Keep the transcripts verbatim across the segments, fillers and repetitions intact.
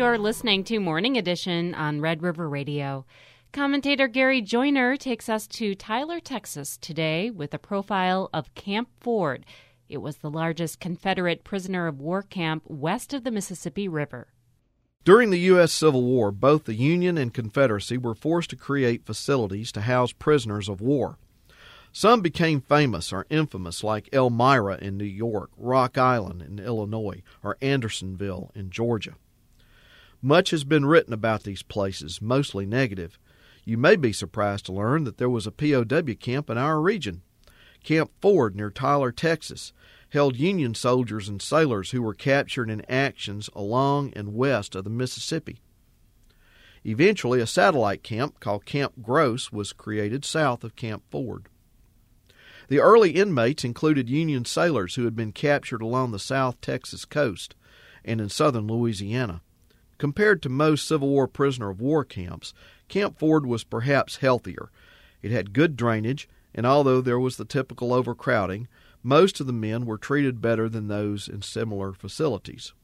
You're listening to Morning Edition on Red River Radio. Commentator Gary Joyner takes us to Tyler, Texas today with a profile of Camp Ford. It was the largest Confederate prisoner of war camp west of the Mississippi River. During the U S Civil War, both the Union and Confederacy were forced to create facilities to house prisoners of war. Some became famous or infamous, like Elmira in New York, Rock Island in Illinois, or Andersonville in Georgia. Much has been written about these places, mostly negative. You may be surprised to learn that there was a P O W camp in our region. Camp Ford near Tyler, Texas, held Union soldiers and sailors who were captured in actions along and west of the Mississippi. Eventually, a satellite camp called Camp Gross was created south of Camp Ford. The early inmates included Union sailors who had been captured along the South Texas coast and in southern Louisiana. Compared to most Civil War prisoner of war camps, Camp Ford was perhaps healthier. It had good drainage, and although there was the typical overcrowding, most of the men were treated better than those in similar facilities.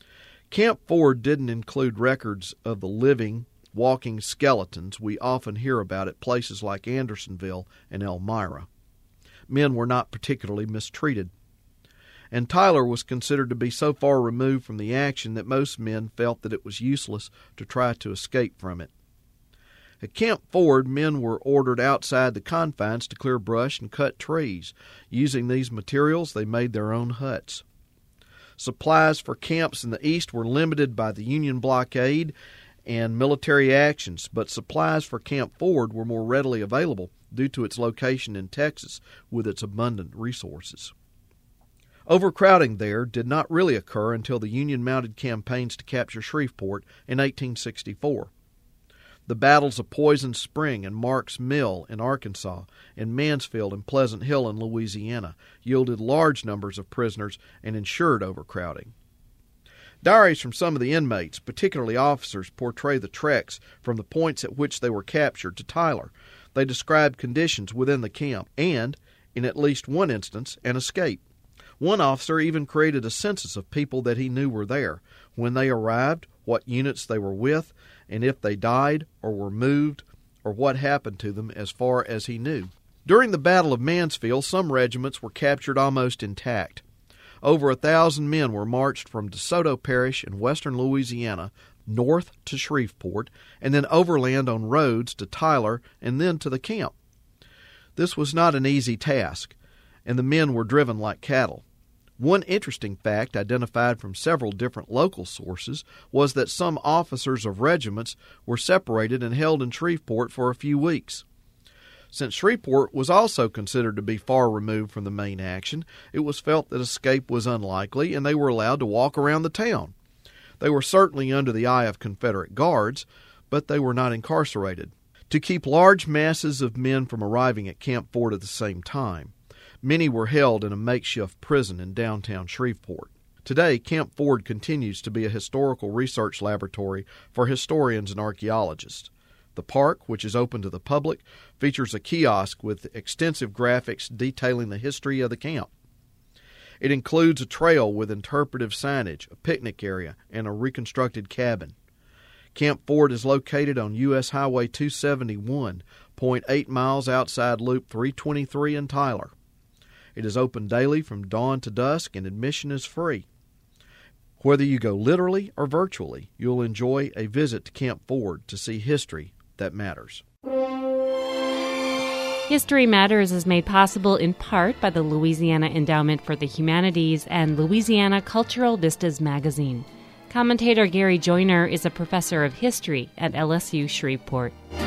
Camp Ford didn't include records of the living, walking skeletons we often hear about at places like Andersonville and Elmira. Men were not particularly mistreated. And Tyler was considered to be so far removed from the action that most men felt that it was useless to try to escape from it. At Camp Ford, men were ordered outside the confines to clear brush and cut trees. Using these materials, they made their own huts. Supplies for camps in the east were limited by the Union blockade and military actions, but supplies for Camp Ford were more readily available due to its location in Texas with its abundant resources. Overcrowding there did not really occur until the Union-mounted campaigns to capture Shreveport in eighteen sixty-four. The battles of Poison Spring and Mark's Mill in Arkansas and Mansfield and Pleasant Hill in Louisiana yielded large numbers of prisoners and ensured overcrowding. Diaries from some of the inmates, particularly officers, portray the treks from the points at which they were captured to Tyler. They described conditions within the camp and, in at least one instance, an escape. One officer even created a census of people that he knew were there, when they arrived, what units they were with, and if they died or were moved, or what happened to them as far as he knew. During the Battle of Mansfield, some regiments were captured almost intact. Over a thousand men were marched from DeSoto Parish in western Louisiana north to Shreveport, and then overland on roads to Tyler and then to the camp. This was not an easy task, and the men were driven like cattle. One interesting fact identified from several different local sources was that some officers of regiments were separated and held in Shreveport for a few weeks. Since Shreveport was also considered to be far removed from the main action, it was felt that escape was unlikely and they were allowed to walk around the town. They were certainly under the eye of Confederate guards, but they were not incarcerated. To keep large masses of men from arriving at Camp Ford at the same time, many were held in a makeshift prison in downtown Shreveport. Today, Camp Ford continues to be a historical research laboratory for historians and archaeologists. The park, which is open to the public, features a kiosk with extensive graphics detailing the history of the camp. It includes a trail with interpretive signage, a picnic area, and a reconstructed cabin. Camp Ford is located on U S Highway two seventy-one, point eight miles outside Loop three twenty-three in Tyler. It is open daily from dawn to dusk, and admission is free. Whether you go literally or virtually, you'll enjoy a visit to Camp Ford to see history that matters. History Matters is made possible in part by the Louisiana Endowment for the Humanities and Louisiana Cultural Vistas magazine. Commentator Gary Joyner is a professor of history at L S U Shreveport.